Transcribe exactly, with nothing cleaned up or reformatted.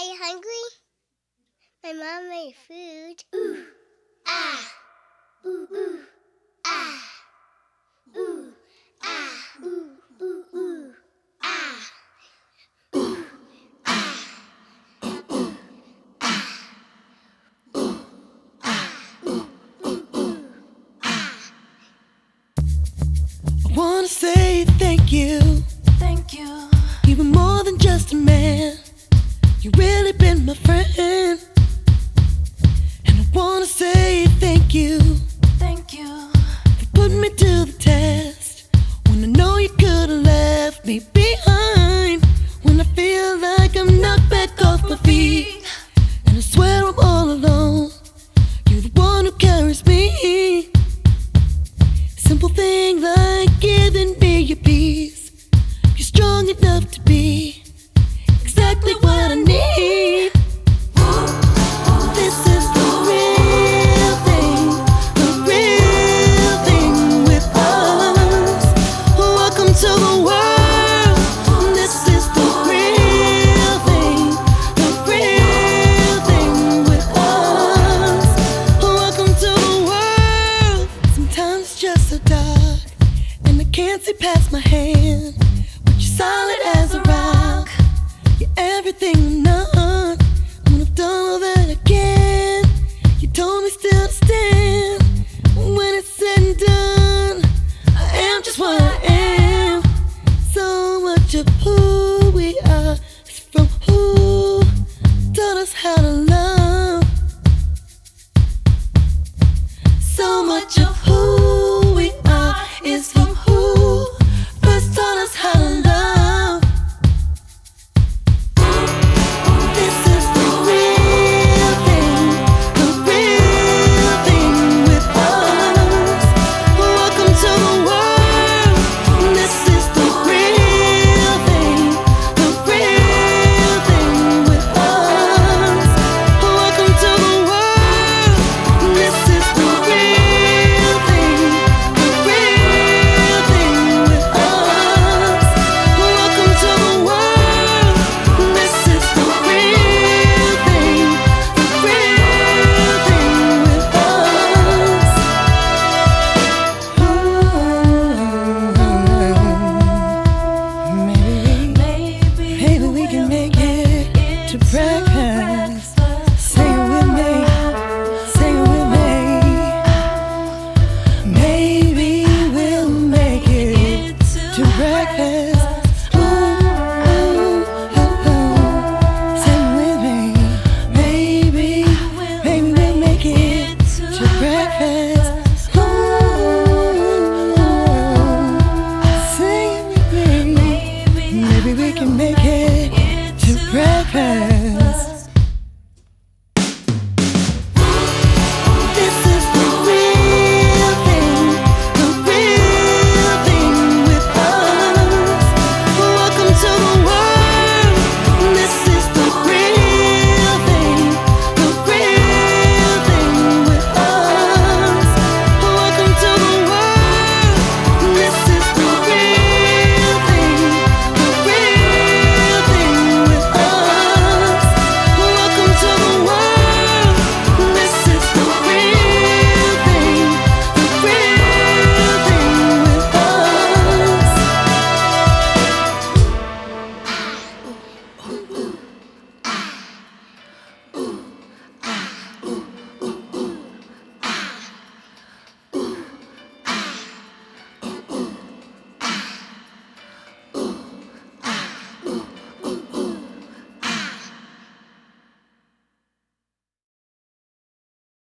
you hungry? My mom made food. Ooh, ah, ooh, ooh, ah, ooh, ah, ooh, ooh, ooh, ah, ooh, ah, ooh, ah, ooh, ah, ooh, ooh, ooh, ah. I wanna say thank you, Thank you. even more than just a man. You really been my friend. And I wanna say thank you, Thank you. for putting me to the test, when I know you could've left me behind, when I feel like I'm knocked back off my feet, and I swear I'm all alone. You're the one who carries me. Simple thing like giving me your peace. You're strong enough to be exactly what I need. This is the real thing, the real thing with us. Welcome to the world. This is the real thing, the real thing with us. Welcome to the world. Sometimes it's just so dark and I can't see past my hand, but you're solid as a rock. You're everything I'm not. When I've done all that I can, you told me still to stand. When it's said and done, I am just what I am. So much of who we are is from who taught us how to love. So much of who we are is from who first taught us how to love. This is the real thing, the real thing with us. Welcome to the world. This is the real thing, the real thing with us. Welcome to the world. This is the real thing, the real thing with us. Welcome to the world. This is the real thing, the real thing with us. Maybe, maybe we can make it to breakfast. Say it with me, say it with me. Maybe we'll make it to breakfast. Ooh, ooh, ooh, ooh. Say it with me. Maybe, maybe we'll make it to breakfast. Ooh, say it with me. Maybe we can make it to breakfast.